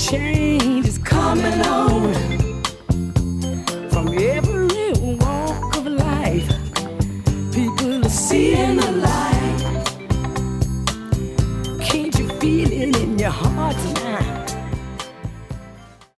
Change is coming on from every walk of life. People are seeing the light. Can't you feel it in your heart tonight?